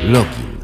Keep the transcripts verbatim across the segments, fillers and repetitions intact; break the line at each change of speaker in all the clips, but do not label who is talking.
Login.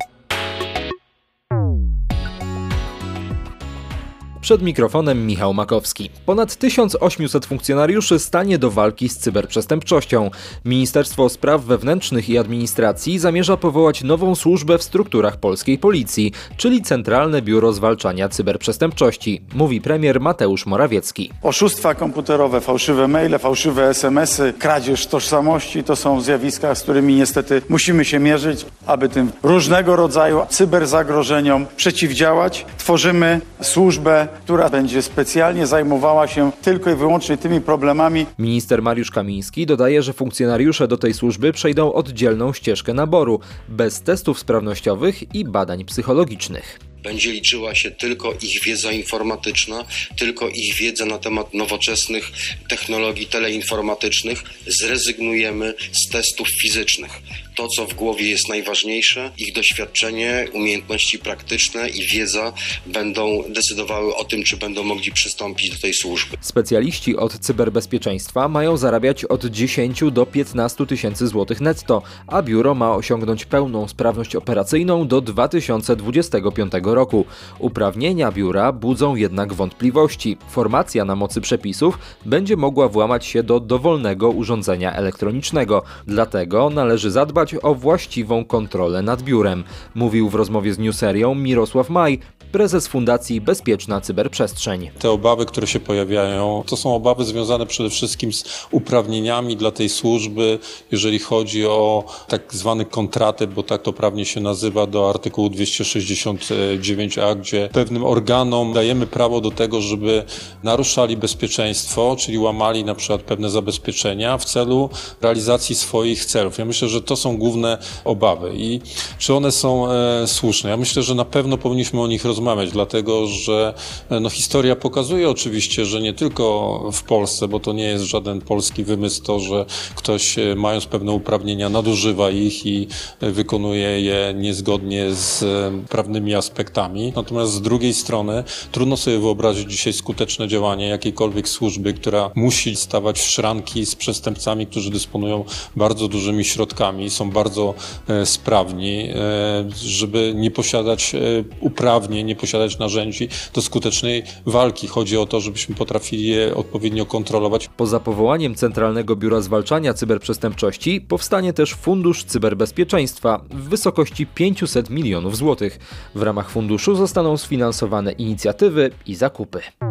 Przed mikrofonem Michał Makowski. Ponad tysiąc osiemset funkcjonariuszy stanie do walki z cyberprzestępczością. Ministerstwo Spraw Wewnętrznych i Administracji zamierza powołać nową służbę w strukturach polskiej policji, czyli Centralne Biuro Zwalczania Cyberprzestępczości, mówi premier Mateusz Morawiecki.
Oszustwa komputerowe, fałszywe maile, fałszywe es em esy, kradzież tożsamości to są zjawiska, z którymi niestety musimy się mierzyć. Aby tym różnego rodzaju cyberzagrożeniom przeciwdziałać, tworzymy służbę, która będzie specjalnie zajmowała się tylko i wyłącznie tymi problemami.
Minister Mariusz Kamiński dodaje, że funkcjonariusze do tej służby przejdą oddzielną ścieżkę naboru, bez testów sprawnościowych i badań psychologicznych.
Będzie liczyła się tylko ich wiedza informatyczna, tylko ich wiedza na temat nowoczesnych technologii teleinformatycznych. Zrezygnujemy z testów fizycznych. To, co w głowie jest najważniejsze, ich doświadczenie, umiejętności praktyczne i wiedza będą decydowały o tym, czy będą mogli przystąpić do tej służby.
Specjaliści od cyberbezpieczeństwa mają zarabiać od dziesięciu do piętnastu tysięcy złotych netto, a biuro ma osiągnąć pełną sprawność operacyjną do dwa tysiące dwudziestego piątego roku. Uprawnienia biura budzą jednak wątpliwości. Formacja na mocy przepisów będzie mogła włamać się do dowolnego urządzenia elektronicznego. Dlatego należy zadbać o właściwą kontrolę nad biurem, mówił w rozmowie z Newserią Mirosław Maj, prezes Fundacji Bezpieczna Cyberprzestrzeń.
Te obawy, które się pojawiają, to są obawy związane przede wszystkim z uprawnieniami dla tej służby, jeżeli chodzi o tak zwany kontratyp, bo tak to prawnie się nazywa, do artykułu dwieście sześćdziesiąt dziewięć a, gdzie pewnym organom dajemy prawo do tego, żeby naruszali bezpieczeństwo, czyli łamali na przykład pewne zabezpieczenia w celu realizacji swoich celów. Ja myślę, że to są główne obawy i czy one są e, słuszne? Ja myślę, że na pewno powinniśmy o nich rozmawiać, dlatego że no, historia pokazuje oczywiście, że nie tylko w Polsce, bo to nie jest żaden polski wymysł to, że ktoś mając pewne uprawnienia nadużywa ich i wykonuje je niezgodnie z prawnymi aspektami. Natomiast z drugiej strony trudno sobie wyobrazić dzisiaj skuteczne działanie jakiejkolwiek służby, która musi stawać w szranki z przestępcami, którzy dysponują bardzo dużymi środkami, są bardzo e, sprawni, e, żeby nie posiadać e, uprawnień, nie posiadać narzędzi do skutecznej walki. Chodzi o to, żebyśmy potrafili je odpowiednio kontrolować.
Poza powołaniem Centralnego Biura Zwalczania Cyberprzestępczości powstanie też Fundusz Cyberbezpieczeństwa w wysokości pięćset milionów złotych. W ramach funduszu zostaną sfinansowane inicjatywy i zakupy.